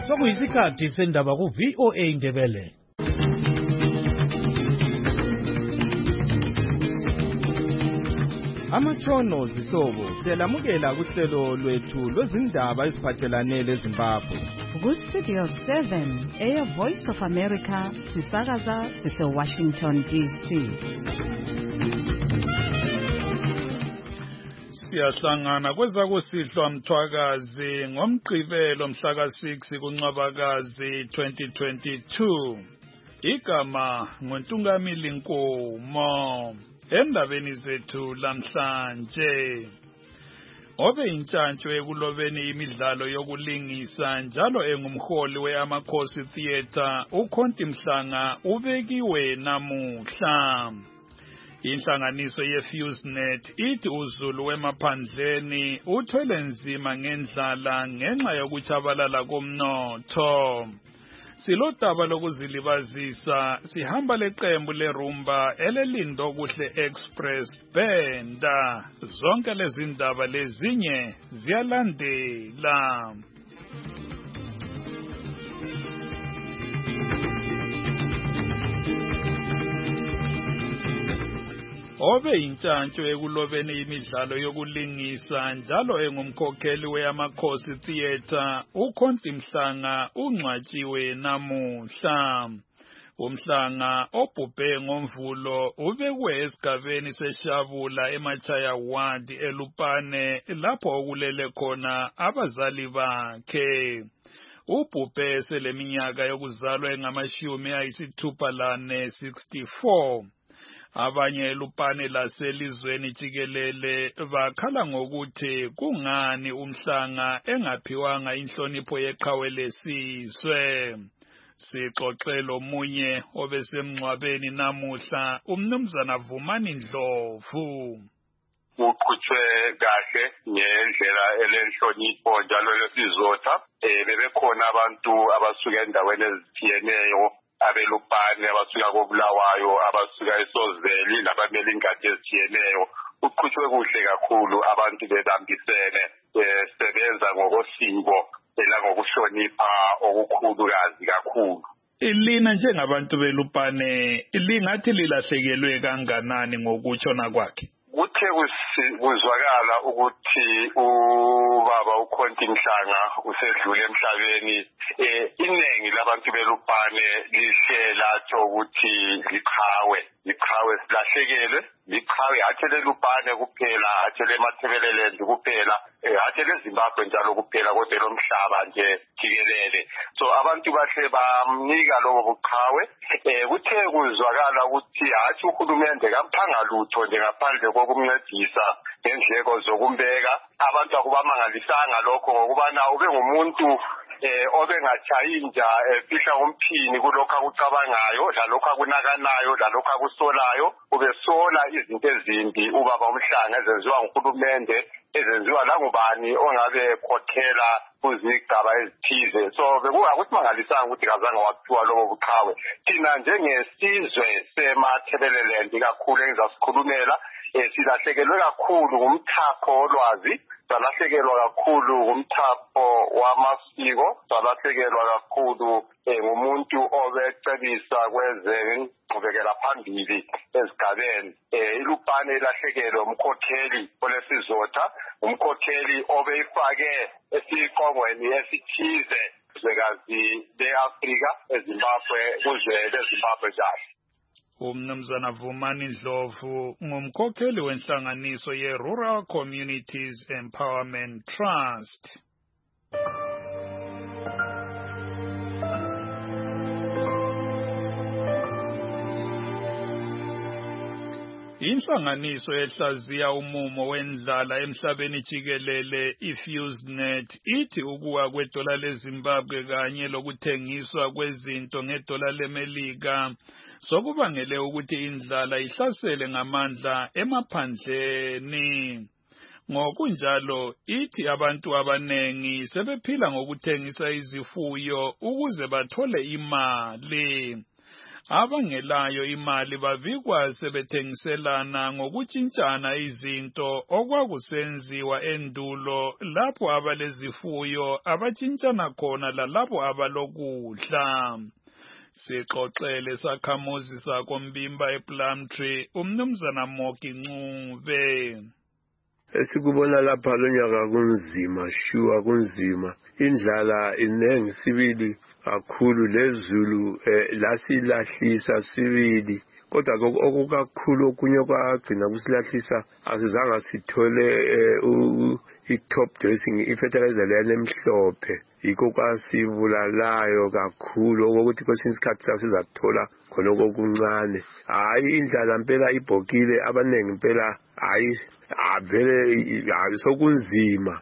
Sokuyisikhathi sendaba ku VOA Ndebele. Amatshono zihlobo siyalamukela kuhlelo lwethu lwezindaba eziphathelane leZimbabwe. Ku-Studio 7 Air Voice of America sisakaza sise-Washington DC. Siyahlangana kwezakusihlwa Mthwakazi ngomgqibelo mhla ka-6 kuNcwabakazi 2022. Igama nguNtungamili Nkomo. Endabeni zethu lamhlanje, obe intshantshwe ekulobeni imidlalo yokulingisa njalo engumholi we-Amakhosi Theatre uKhonti Mhlanga ubekiwe namuhla. Inhlanganiso ye-FuseNet ithi uZulu wemaphandleni uthwele nzima ngendlala ngenxa yokutshabalala komnotho. Silodaba lokuzilibazisa sihamba leqembu lerumba elelindo kuhle Express Benda. Zonke lezi ndaba lezinye ziyalandela. Obe intshantshwe ekulobeni imidlalo yokulingisa njalo engumkhokheli we-Amakhosi Theatre uKhonti Mhlanga ungcwatshiwe namuhla. uMhlanga obhubhe ngoMvulo ubekwe esigabeni seShabula eMachaya Ward eLupane lapho okulele khona abazali bakhe. Ubhubhe seleminyaka yokuzalwa engama-64. Abanye eLupane laselizweni jikelele bakhala ngokuthi kungani uMhlanga engaphiwanga inhlonipho yeqhawe lesizwe. Sixoxe lomunye obesemngcwabeni namuhla umnumzana Vumani Ndlovu. Uqhutshwe kahle ngendlela elenhlonipho njalo lesizotha. Bebekhona abantu abasuka endaweni ezithiyeneyo abeLupane abasuka koBulawayo abasuka eSozeli labamele ingadi ezithiyeneyo. Uqhutshwe kuhle kakhulu abantu bebambisene sebenza ngokosiko ngokuhlonipha okukhulukazi kakhulu. Lina njengabantu beLupane lingathi lilahlekelwe kanganani ngokutshona kwakhe? Kuthe kuzwakala ukuthi ubaba uKhonti Mhlanga usedlule emhlabeni. Iningi labantu beLupane lihle latsho ukuthi liqhawe silahlekelwe. Liqhawe hathi leLupane kuphela, hathi leMathebeleland kuphela, hathi leZimbabwe njalo kuphela kodwa lomhlaba nje jikelele. So abantu bahle bamnika lobo buqhawe. Kuthe kuzwakala ukuthi hathi uhulumende kamphanga lutho nje ngaphandle kokumncedisa ngendleko zokumbeka. Abantu akubamangalisanga lokho ngokubana ube ngumuntu obengachayinja fihla umphini kulokho akucabangayo lalokho akunakanayo lalokho akusolayo. Ubesola izinto ezimbi ubaba uMhlanga ezenziwa nguhulumende, ezenziwa langubani ongabe khokhela kuzigaba ezithize. So bekuwukuthi mangalisanga ukuthi kazange waphiwa lobo buqhawe. Thina njengesizwe seMathebeleland kakhulu engizasikhulumela silahlekelwe kakhulu ngumthapho wolwazi, salahlekelwa kakhulu ngumthapho wamasiko, salahlekelwa kakhulu ngumuntu obecebisa kwezengqubekela phambili ezigabeni. iLupane ilahlekelwe umkhokheli olesizotha, umkhokheli obeyifake esiqongweni esithize zwekazi le-Afrika eZimbabwe kuzwe leZimbabwe njalo. Umnumzana Vumani Ndlovu ngumkhokheli wenhlanganiso ye-Rural Communities Empowerment Trust. Inhlanganiso ehlaziya umumo wendlala emhlabeni jikelele iFuseNet ithi ukuwa kwedola leZimbabwe kanye lokuthengiswa kwezinto ngedola leMelika sokubangele ukuthi indlala ihlasele ngamandla emaphandleni. Ngokunjalo ithi abantu abanengi sebephila ngokuthengisa izifuyo ukuze bathole imali. Abangelayo imali bavikwa sebethengiselana ngokutshintshana izinto okwakusenziwa endulo lapho abalezifuyo abatshintshana khona lalabo abalokudla. Sixoxele sakhamuzi sakoMbimba ePlumtree umnumzana Moki Ncube. Esikubona lapha lonyaka kunzima, sure kunzima. Indlala inengi sibili kakhulu lezulu lasilahlisa sibili. Kodwa okukakhulu okunye kwagcina kusilahlisa asizange sithole i-top dressing i-fertilizer leyana emhlophe. Yikho kwasibulalayo kakhulu ukuthi kwesinye isikhathi sasizathola khona okuncane. Hayi indlala impela ibhokile abanengi impela hayi vele sokunzima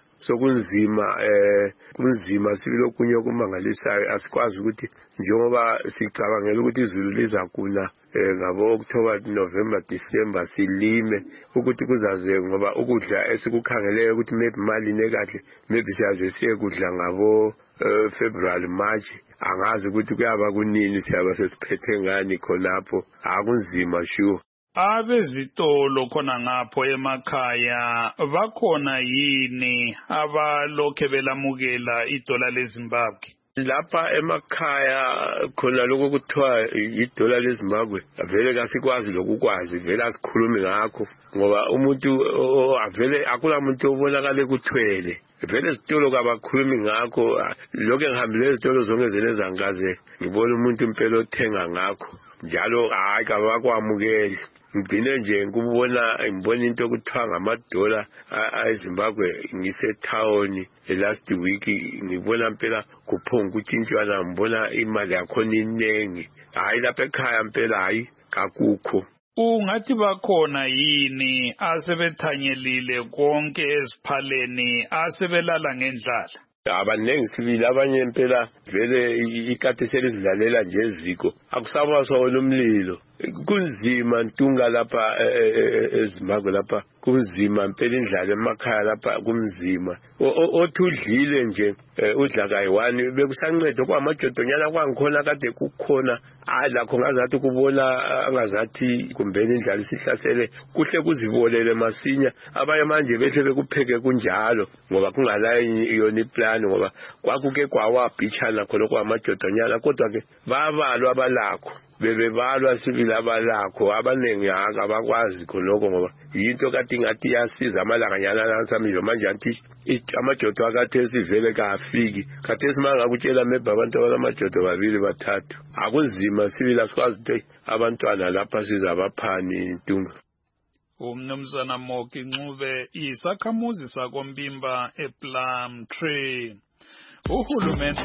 kunzima sibili okunye okumangalisayo asikwazi ukuthi njengoba sicabangela ukuthi izulu lizakuna ngabo October November December silime ukuthi kuzaze ngoba ukudla esikukhangeleyo ukuthi maybe imali nekahle maybe siyaze siye kudla ngabo February March angazi ukuthi kuyaba kunini siyaba sesiphethe ngani khonapho akunzima sure. Abezitolo khona ngapho emakhaya bakhona yini abalokhe belamukela idola leZimbabwe? Lapha emakhaya khona lokho kuthiwa idola leZimbabwe vele kasikwazi lokukwazi vele asikhulumi ngakho ngoba umuntu avele akula muntu obonakala kuthwele vele izitolo kabakhulumi ngakho. Lokho ngihambile izitolo zonke zenezangaze ngibona umuntu impela othenga ngakho njalo hayi kabakwamukeli. Ngigcine nje ngibona into okuthiwa ngamadola eZimbabwe ngise-town last week ngibona impela kuphunga ukutshintshwana ngibona imali yakhona inengi. Hayi lapha ekhaya impela hayi kakukho. Ungathi bakhona yini asebethanyelile konke esiphaleni asebelala ngendlala? Abanengi sibili abanye impela vele ikade selizidlalela nje eziko akusaba sona umlilo. Kunzima ntunga lapha eZimbabwe lapha kunzima impela indlala emakhaya lapha kunzima. Othi udlile nje udla kayi-1 bekusanceda kwamajodonyana kwangikhona kade kukhona lakho ngazathi kubona angazathi kumbeni indlala isihlasele kuhle kuzibolele masinya. Abanye manje behle bekupheke kunjalo ngoba kungalayo yona iplan ngoba kwakuke kwawabhitshana khona kwamajodonyana kodwa ke babalwa abalakho bebebalwa sibili abalakho abanengi abakwazi khonoko ngoba yinto kade ngathi iyasiza amalanganyana lansamilo manje anti amajodo akade sivele kafiki kade simanga kutshela maybe abantu abanamajodo 2 3 akunzima sibili asikwazi ukuthi abantwana lapha sizabaphani intunga. Umnumzana Moki Ncube isakhamuzi sakoMbimba ePlumtree. Uhulumeni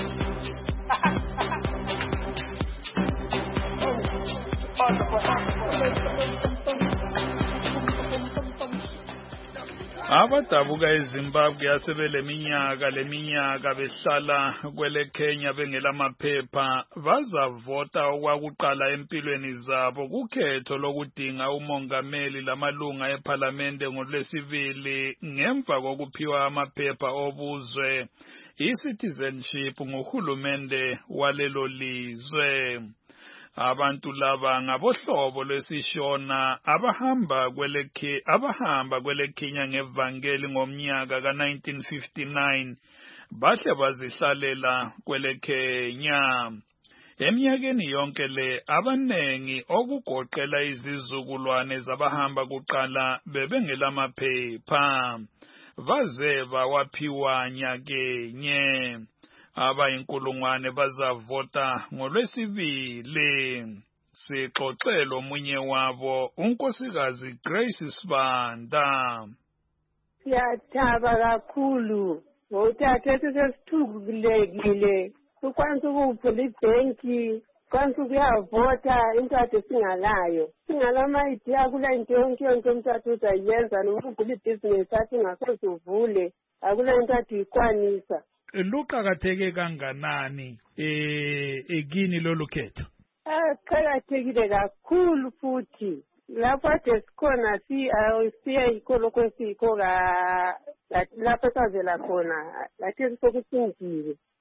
abadabuka eZimbabwe leminyaka behlala kwele Kenya bengelamaphepha bazavota okwakuqala empilweni zabo kukhetho lokudinga umongameli lamalunga eParliamente ngoLwesibili ngemva kokuphiwa amaphepha obuzwe i-citizenship nguhulumende walelo lizwe. Abantu laba ngabohlobo lwesishona abahamba kwele Kenya ngevangeli ngomnyaka ka-1959 bahle bazihlalela kwele Kenya. Eminyakeni yonke le abanengi okugoqela izizukulwane zabahamba kuqala bebengelamaphepha baze bawaphiwa nyakenye. Abayinkulungwane bazavota ngoLwesibili. Sixoxele omunye wabo unkosikazi Grace Sibanda. Siyathaba kakhulu ngothathe sesithukile ukwanisa ukuvula ibhenki kwanisa ukuyavota into ade singala idea kula into yonke umthathu uzayenza noma uvula ibhizinesi athi ngasoze uvule akula into ade ikwanisa. Luqakatheke kanganani ekini lolu khetho? Qakathekile kakhulu futhi lapho ade sikhona siya ikolo kwesiko lapho savela khona lathi sokusindile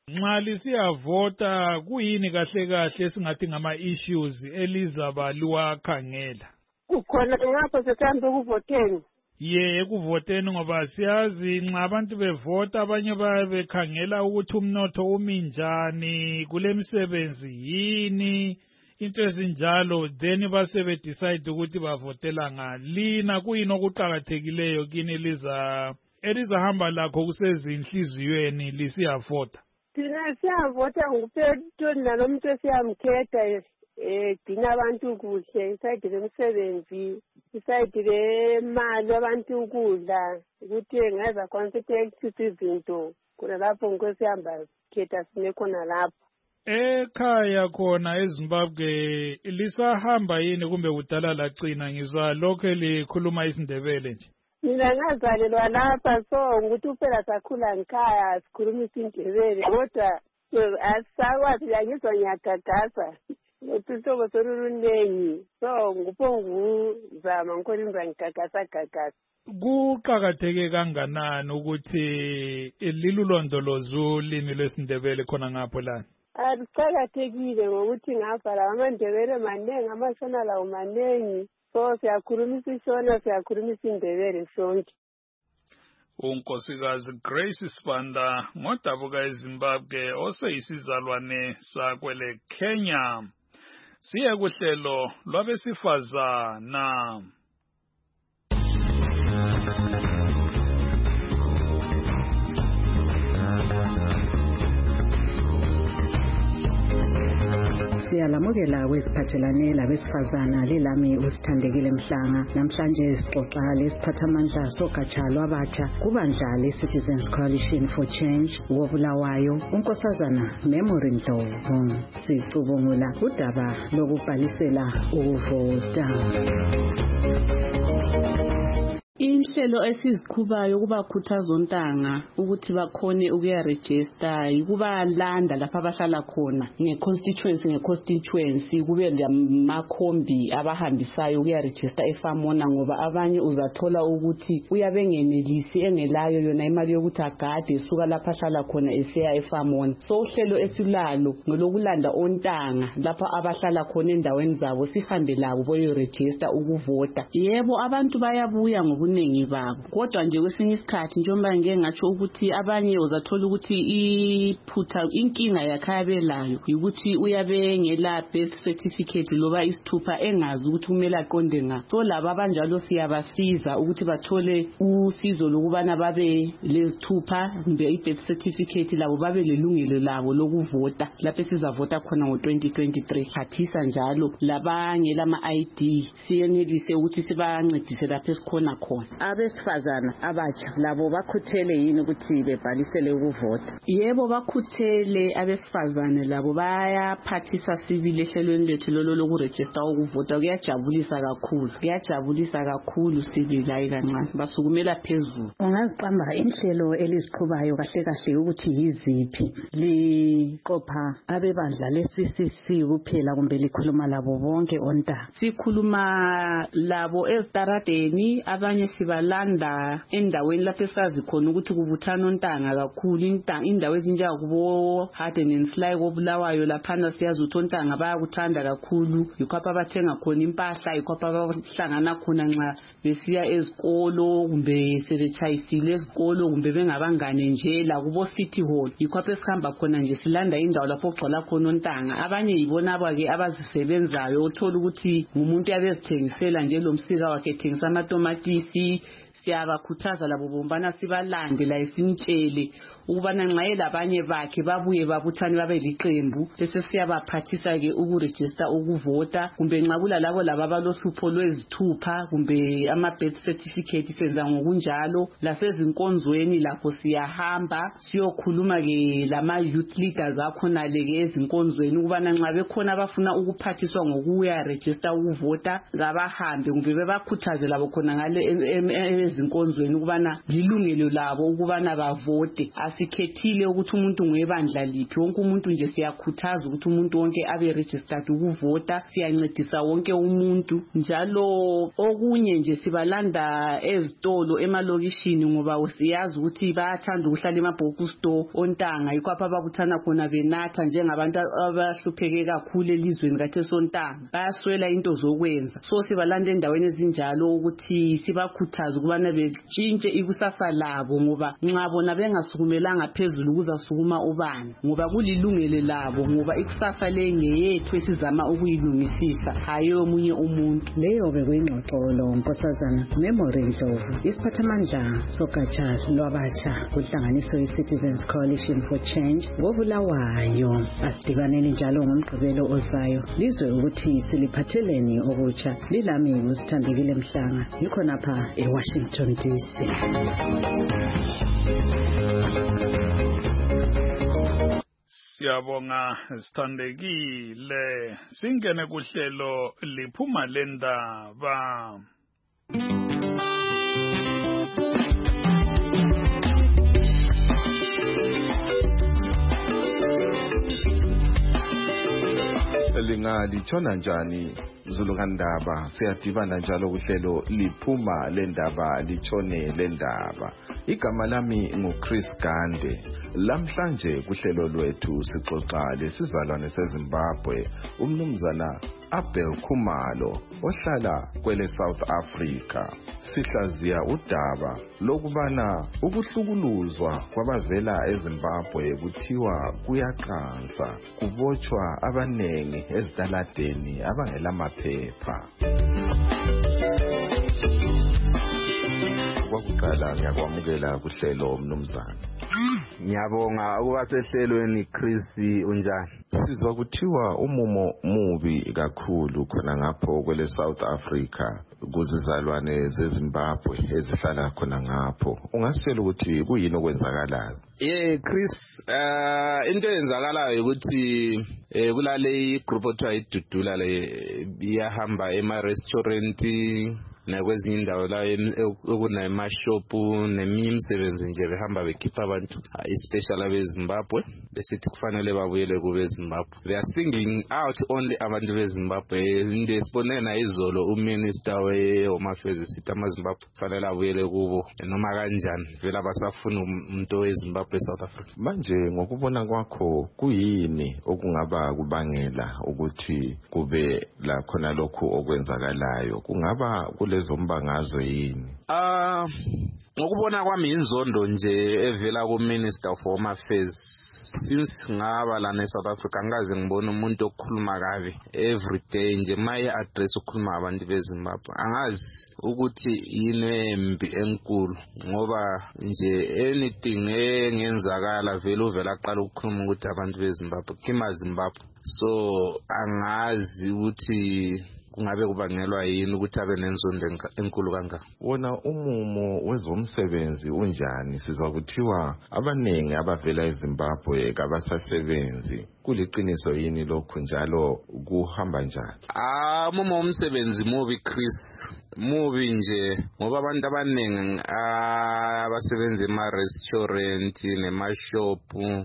Nxa lisiyavota kuyini kahle kahle singathi ngama-issues elizaba liwakhangela? Ukhona ngapho sesihambe ukuvoteni. Ekuvoteni ngoba siyazi nxa abantu bevota abanye babekhangela ukuthi umnotho umi njani, kulemisebenzi yini, into ezinjalo, then basebe decide ukuthi bavotela ngani. Lina kuyini okuqhakathekileyo kini elizahamba lakho kusezinhliziyweni lisiyavota? Thina siyavota nguphetoni nalomuntu esiyamkhetha gcina abantu kuhle, isayidi lemisebenzi, isayidi lemali abantu ukudla, ukuthi ngaza khona ukuthi izinto khona lapho ngosihamba khetha sine khona lapho. Ekhaya khona eZimbabwe lisahamba yini kumbe kudala lagcina? Ngizwa lokho likhuluma isiNdebele nje. Mina ngazalelwa lapha, so nguthi uphela sakhula ngikhaya sikhuluma isiNdebele, kodwa asisakwazi angizwa ngiyagagasa ngohlobo solunengi, so nguponguzama ngikhona ngigagasa. Kuqakatheke kanganani ukuthi lilulondoloze ulimi lwesiNdebele khona ngapho lana? Kuqakathekile ngokuthi ngapha lawa amaNdebele manengi, amashona lawo manengi, so siyakhuluma isishona, siyakhuluma isiNdebele sonke. uNkosikazi Grace Sibanda ngodabuka eZimbabwe oseyisizalwane sakwele Kenya. Siye kuhlelo lwabesifazana. Siyalamukela wesiphathelane labesifazana lilami uSithandekile Mhlanga. Namhlanje sixoxa lesiphathamandla sogatsha lwabatsha kubandla leCitizens Coalition for Change wobulawayo uNkosazana Memory Ndlovu. Sicubungula udaba lokubhalisela ukuvota. Inhlelo esiziqhubayo kubakhuthaza ontanga ukuthi bakhone ukuyaregister, ukubalanda lapha abahlala khona ngeconstituency kube lamakhombi abahambisayo ukuyaregister eFamona, ngoba abanye uzathola ukuthi uyabengenelisi engelayo yona imali yokuthi agade esuka lapha ahlala khona esiya eFamona. So uhlelo esilalo ngolokulanda ontanga lapha abahlala khona endaweni zabo, sihambe labo boyoregister ukuvota. Yebo, abantu bayabuya ngokunengi babo, kodwa nje kwesinye isikhathi njengoba ngeke ngatsho ukuthi abanye uzathola ukuthi iphutha inkinga yakhaya belayo ukuthi uyabe ngela birth certificate loba isithupha engazi ukuthi kumele aqonde nga. So laba abanjalo siyabasiza ukuthi bathole usizo lokubana babe lezithupha kumbe i-birth certificate labo babe lelungelo labo lokuvota lapho sizavota khona ngo-2023. Phathisa njalo labanye lama-ID siyenelise ukuthi sibancedise lapho esikhona khona. Abesifazana abatsha labo bakhuthele yini ukuthi bebhalisele ukuvota? Yebo, bakhuthele. Abesifazane labo bayaphathisa sibili ehlelweni lethu lolo lokuregister ukuvota. Kuyajabulisa kakhulu sibili hayi kancane, basukumela phezulu. Ungaziqamba inhlelo eliziqhubayo kahle kahle ukuthi yiziphi? Liqopha abebandla leCCC kuphela kumbe likhuluma labo bonke ontanga? Sikhuluma labo ezitaradeni, abanye sibalanda endaweni lapho esazi khona ukuthi kubuthana ontanga kakhulu. Indawo ezinjengakubo Harden and Sly kobulawayo laphana siyazi ukuthi ontanga bayakuthanda kakhulu, yikho abathenga khona impahla, yikho abahlangana khona nxa besiya ezikolo kumbe sebetshayisile ezikolo kumbe bengabangane nje la kubo City Hall, yikho esihamba khona nje silanda indawo lapho kugcwala khona ontanga. Abanye yibona ke abazisebenzayo, uthola ukuthi umuntu yabezithengisela nje lo msika wakhe ethengisa amatomatisi. Siyabakhuthaza labo bombana sibalande la simtshele ukubana nxa elabanye bakhe babuye babuthane babe liqembu, bese siyabaphathisa ke ukuregister ukuvota. Kumbe nxa kulalabo laba abalohlupho lwezithupha kumbe ama-birth certificate senza ngokunjalo. Lasezinkonzweni lapho siyahamba siyokhuluma ke lama-youth leaders akhona leke ezinkonzweni ukubana nxa bekhona abafuna ukuphathiswa ngokuya register ukuvota kabahambe kumbe bebakhuthaze labo khona ngale ezinkonzweni ukubana lilungelo labo ukubana bavote. Asikhethile ukuthi umuntu nguyebandla liphi, wonke umuntu nje siyakhuthaza ukuthi umuntu wonke abe registered ukuvota. Siyancedisa wonke umuntu, njalo okunye nje sibalanda ezitolo emalokishini ngoba usiyazi ukuthi bayathanda ukuhlala emabhoku store ontanga, yikho apha abakuthana khona benatha njengabantu abahlupheke kakhulu elizweni kathe sontanga, bayaswela into zokwenza. So sibalanda endaweni ezinjalo ukuthi sibakhuthaza ukubana betshintshe ikusasa labo, ngoba nxa bona bengasukumelanga phezulu kuzasukuma ubani, ngoba kulilungelo labo, ngoba ikusasa lengeyethu esizama ukuyilungisisa, hayi omunye umuntu. Leyo bekuyingxoxolo Nkosazana Memory Ndlovu, isiphathamandla sogatsha lwabatsha kunhlanganiso ye-Citizens Coalition for Change ngoBulawayo. Asidibaneni njalo ngomgqibelo ozayo lizwe ukuthi siliphatheleni okutsha. Lilami uSithandekile Mhlanga, ngikhona pha eWashington DC. Siyabonga Sithandekile. Singene kuhlelo liphuma lendaba. Lingalitshona njani Zulukandaba? Siyadibana njalo kuhlelo liphuma lendaba litshone lendaba. Igama lami nguChris Gande. Lamhlanje kuhlelo lwethu sixoxa lesizalwane seZimbabwe, umnumzana Abel Khumalo ohlala kwele South Africa. Sihlaziya udaba lokubana ukuhlukuluzwa kwabavela eZimbabwe kuthiwa kuyaqansa, kubotshwa abanengi ezitaladeni abangela maphepha. Kwakuqala ngiyakwamukela kuhlelo mnumzana. Ngiyabonga ukuba sehlelweni Chris, unjani? Sizwa kuthiwa umumo mubi kakhulu khona ngapho kwele South Africa kuzizalwane zeZimbabwe ezihlala khona ngapho. Ungasitshela ukuthi kuyini okwenzakalayo? Chris, into eyenzakalayo ukuthi kulale igroup othiwa iDudula le iyahamba ema-restaurant nakwezinye indawo la okunama-shopu neminye imisebenzi nje behamba bekhipha abantu especially abeZimbabwe besithi kufanele babuyele kubeZimbabwe. They are singling out only abantu beZimbabwe. Into esibone na izolo uminister we-Home Affairs sithi amaZimbabwe kufanele abuyele kubo noma kanjani, vele abasafuna umuntu weZimbabwe eSouth Africa. Manje ngokubona kwakho kuyini okungaba kubangela ukuthi kube la khona lokhu okwenzakalayo? Kungaba lezo mbangazo yini? Ngokubona kwami inzondo nje evela ku-Minister of Home Affairs. Since ngaba lana eSouth Africa ngaze ngibona umuntu okhuluma kabi every day nje maye address ukukhuluma abantu beZimbabwe. Angazi ukuthi yini embi enkulu, ngoba nje anything engenzakala vele uvela aqala ukukhuluma ukuthi abantu beZimbabwe kima Zimbabwe. So angazi ukuthi kungabe kubangelwa yini ukuthi abe nenzondo enkulu kangaka. Wona umumo wezomsebenzi unjani? Sizwa kuthiwa abanengi abavela eZimbabwe kabasasebenzi. Kuliqiniso yini lokho, njalo kuhamba njani? Umumo womsebenzi mubi Chris, mubi nje ngoba abantu abanengi abasebenza ema-restaurant nemashopu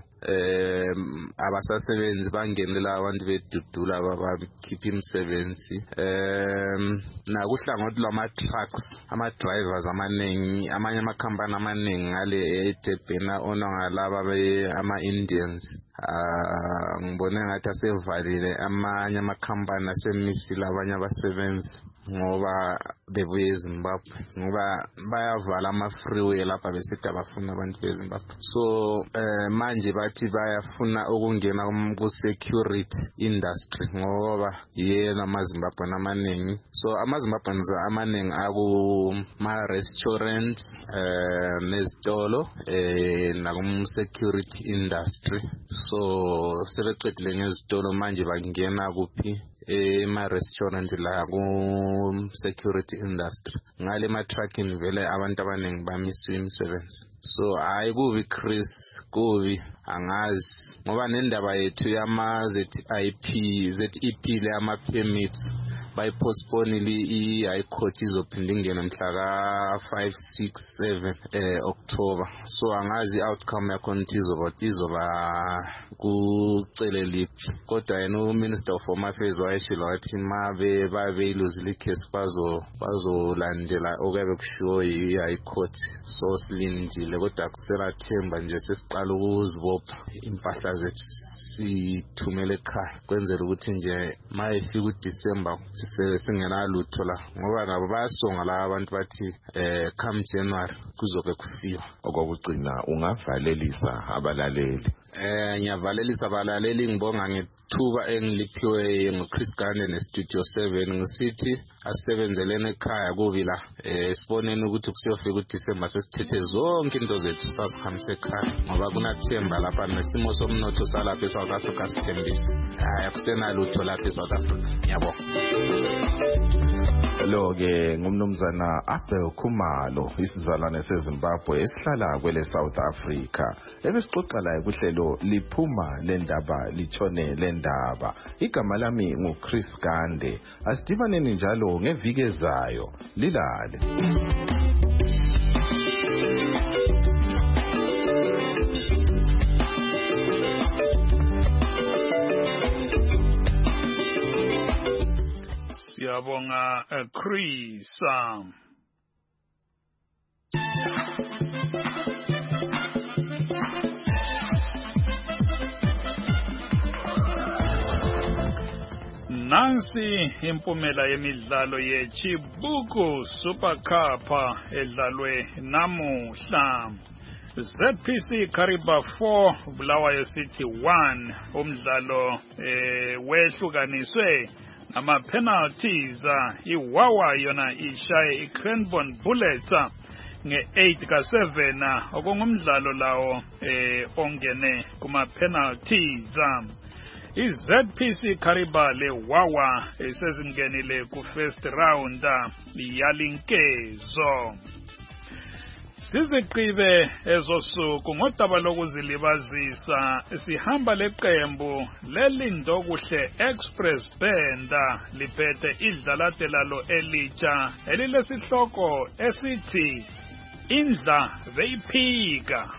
abasasebenzi bangenela abantu beDudula babakhipha imisebenzi. Nakuhlangothi lwama-trucks, ama-drivers amaningi, amanye amakhampani amaningi ngale eDurban onongalaba ama-Indians. Ngibone ngathi asevalile amanye amakhampani asemisile abanye abasebenzi ngoba bebuye eZimbabwe, ngoba bayavala ama-freeway lapha besithi abafuna abantu beZimbabwe. So manje bathi bayafuna ukungena ku-security industry ngoba yena amaZimbabwe amaningi. So amaZimbabwe amaningi akuma-restaurants nezitolo nakum-security industry. So sebeqedile ngezitolo manje bangena kuphi ema-restaurant la ku-security industry. Ngale ma-trucking vele abantu abaningi bamisiwe imisebenzi. So hayi kubi Chris, kubi. Angazi ngoba nendaba yethu yama ZEP le ama-permits bayipostpone i-high court izophinda ingene mhla ka 5, 6, 7 October. So angazi outcome yakhona izoba kucele liphi, kodwa yena uMinister of Home Affairs wayeshilo wathi mabe bayiluzile icase bazolandela okuyabe kushiwo i-high court. So silindile kodwa akusela themba nje, sesiqala ukuzibopha impahla zethu sithumele ekhaya kwenzela ukuthi nje mayefika uDecember singenalutho la, ngoba nabo bayasonga la abantu bathi come January kuzobe kufiwa. Okokugcina ungavalelisa abalaleli. Ngiyavalelisa abalaleli, ngibonga ngethuba engiliphiwe nguChris Gande neStudio 7 ngisithi asisebenzelene ekhaya kubi la, siboneni ukuthi kusiyofika uDecember sesithethe zonke into zethu sasihambise ekhaya, ngoba kunathemba lapha nesimo somnotho salapha eSouth Africa sithembisa. Akusenalutho lapha eSouth Africa. Ngiyabonga. Lo-ke ngumnumzana Abel Khumalo, isizalwane seZimbabwe esihlala kwele South Africa. Ebesixoxa laye kuhlelo liphuma lendaba litshone lendaba. Igama lami nguChris Gande. Asidibaneni njalo ngeviki ezayo. Lilale. Siyabonga Chris. Nansi impumela yemidlalo yeChibuku Super Cup edlalwe namuhla. ZPC Kariba 4 Bulawayo City 1. Umdlalo wehlukaniswe ama penalties. Iwawa yona ishaye iCranbourne Bullets nge-8 ka-7 okungumdlalo lawo ongene kuma penalties. iZPC Kariba leWawa sezingenile ku first round yalinkezo. Siziqibe ezosuku ngodaba lokuzilibazisa sihamba leqembu lelindo kuhle Express Band liphethe idlalate lalo elitsha elilesihloko esithi Indla Beyiphika.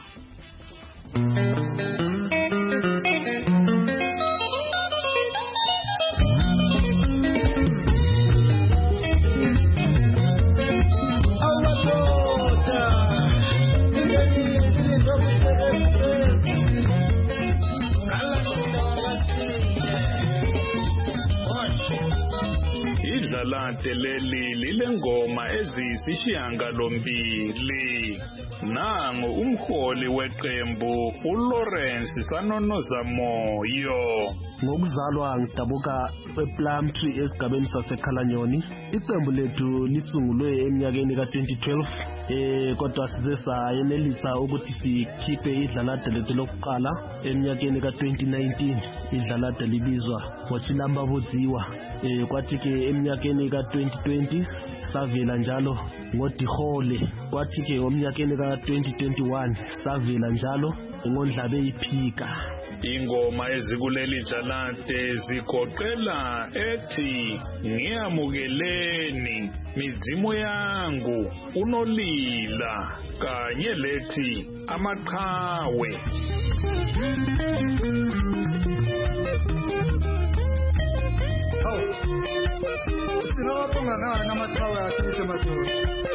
Idlalate leli lilengoma eziyisishiyagalombili. Nangu umholi weqembu uLawrence Sanonoza Moyo. Ngokuzalwa ngidabuka ePlumtree esigabeni saseKhalanyoni. Iqembu lethu lisungulwe eminyakeni ka2012 kodwa size sayenelisa ukuthi sikhiphe idlalade lethu lokuqala eminyakeni ka2019. Idlalade libizwa Wachilamba Budziwa. Kwathi ke eminyakeni ka2020 savela njalo ngoDihole. Kwathi ke eminyakeni ka2021 savela njalo ngondla beyiphika. Ingoma ezikuleli dlalate zigoqela ethi ngiyamukeleni midzimu yangu unolila kanye lethi amaqhawe. Sinabongana amaqhawe akhe madoda.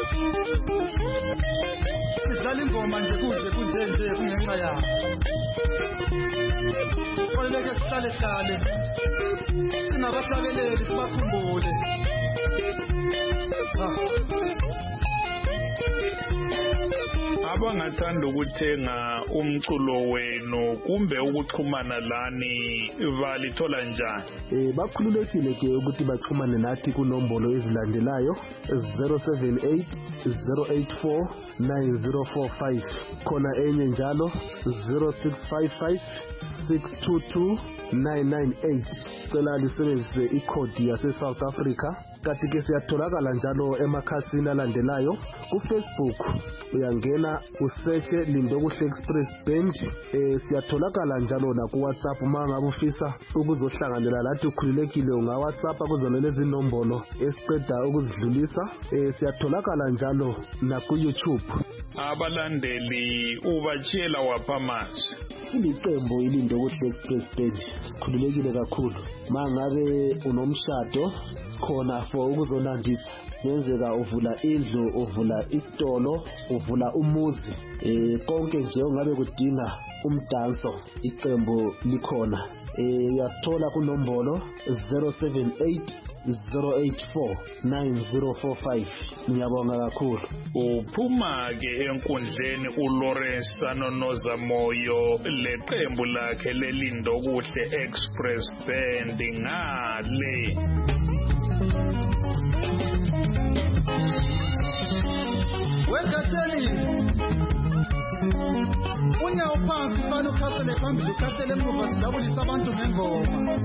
Sidlala ingoma nje kuze kunjenje kungenxa yakho. Kufanele sihlale sinabahlabeleli sibakhumbule. Abangathanda ukuthenga umculo wenu kumbe ukuxhumana lani balithola njani? Bakhululekile ke ukuthi baxhumane nathi kunombolo ezilandelayo 078 084 9045, khona enye njalo 0655 622 998. Cela lisebenzise ikhodi yase-South Africa. Kanti ke siyatholakala njalo emakhasini alandelayo. Ku Facebook uyangena usearche Lindokuhle Express Express Band. Siyatholakala njalo na ku WhatsApp uma ngabe ufisa ukuzohlanganela lathi ukhululekile unga WhatsApp kuzona lezi nombolo esiqeda ukuzidlulisa. Siyatholakala njalo na ku YouTube. Abalandeli ubachiyela waphamazi. Iliqembu ilindokuhle Express Band. Sikhululekile kakhulu. Mangabe unomshado khona for ukuzonandisa. Yenzeka uvula indlu, uvula isitolo, uvula umuzi, konke nje ongabe kudinga umdanso, iqembu likhona. Uyathola ku nombolo 078 084 9045. Ngiyabonga kakhulu. Uphuma ke enkundleni uLawrence Sanonoza Moyo leqembu lakhe lelindokuhle Express Band ngale. Wekhatheli unyawo phansi fana ukhathele phambili ukhathele emuva sidabulisa abantu ngengoma.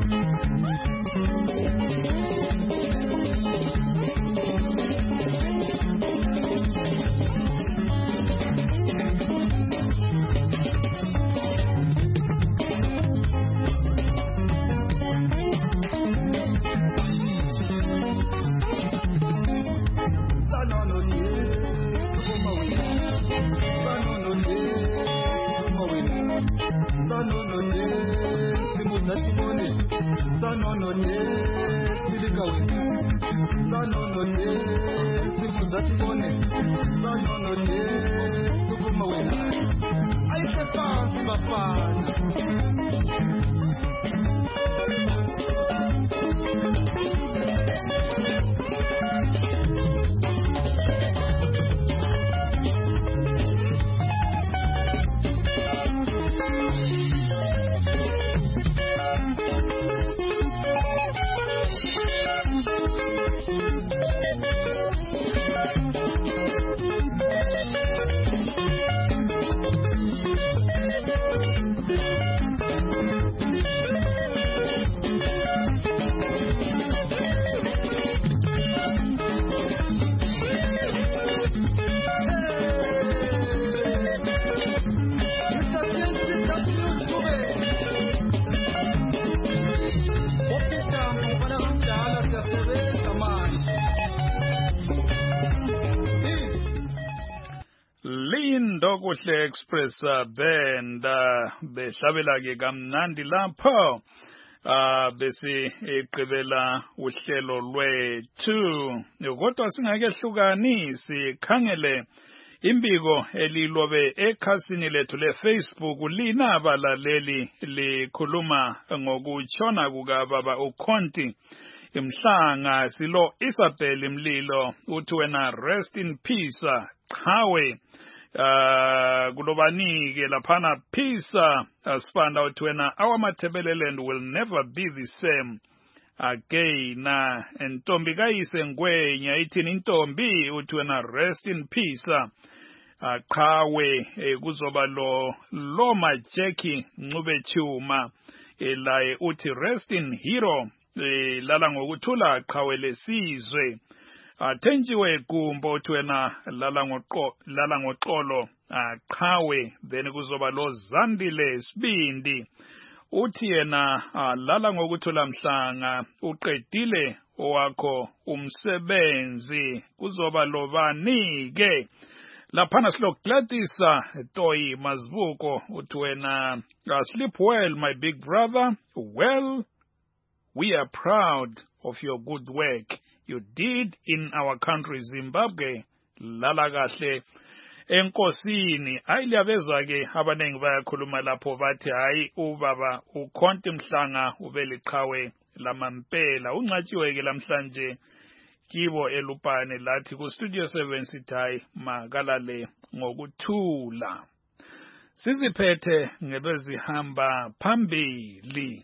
Lindokuhle Express Band behlabela ke kamnandi lapho bese eqibela uhlelo lwethu kodwa singakehlukanisi khangele imbiko elilobe ekhasini lethu leFacebook linabalaleli likhuluma ngokutshona kukababa uKhonti Imhlanga silo Isabel Mlilo uthi wena rest in peace Qhawe kulobanike laphana peace asifanda uthi wena our Mathebeleland will never be the same again entombi kayise Ngwenya ithini intombi uthi wena rest in peace Qhawe kuzoba lo Majeki Ncube Chuma elaye uthi rest in hero lala ngokuthula Qhawe lesizwe Thenjiwe Gumbo uthi wena lala ngoxolo Qhawe then kuzoba lo Zandile Sibindi uthi yena lala ngokuthula Mhlanga uqedile owakho umsebenzi kuzoba lo bani ke laphana silo Gladys Toyi Mazibuko uthi wena sleep well my big brother well we are proud of your good work you did in our country Zimbabwe lala kahle enkosini ayiliyabezwa ke abanengi bayakhuluma lapho bathi hayi ubaba uKhonti Mhlanga ubeliqhawe lamampela uncatshiwe ke namhlanje kibo elupane lathi ku studio 7 sithayi makalale ngokuthula siziphethe ngebezihamba phambili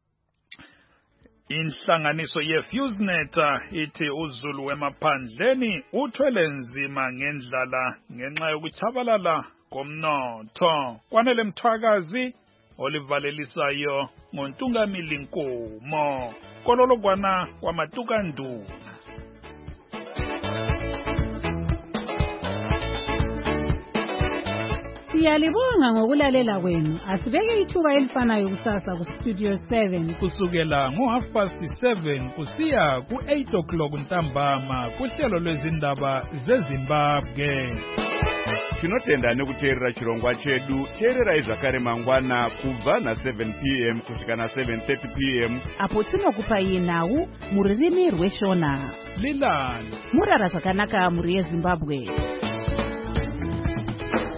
Inhlanganiso yeFusenet ithi uZulu wemaphandleni uthwele nzima ngendlala ngenxa yokuchabalala komnotho kwanele Mthwakazi olivalelisayo ngoNtungamili Nkomo kololokwana kwamatukanduna Siyalibonga ngokulalela kwenu. Asibeke ithuba elifanayo kusasa ku Studio 7 kusukela ngo7:30 kusiya ku8 ntambama kuhlelo lwezindaba zeZimbabwe. Tinotenda nekuteerera chirongwa chedu. Teererai zvakare mangwana kubva na7 p.m. kusvika na7:30 p.m. apo tinokupai nhau mururimi rweShona. Lilani murara zvakanaka muri yeZimbabwe.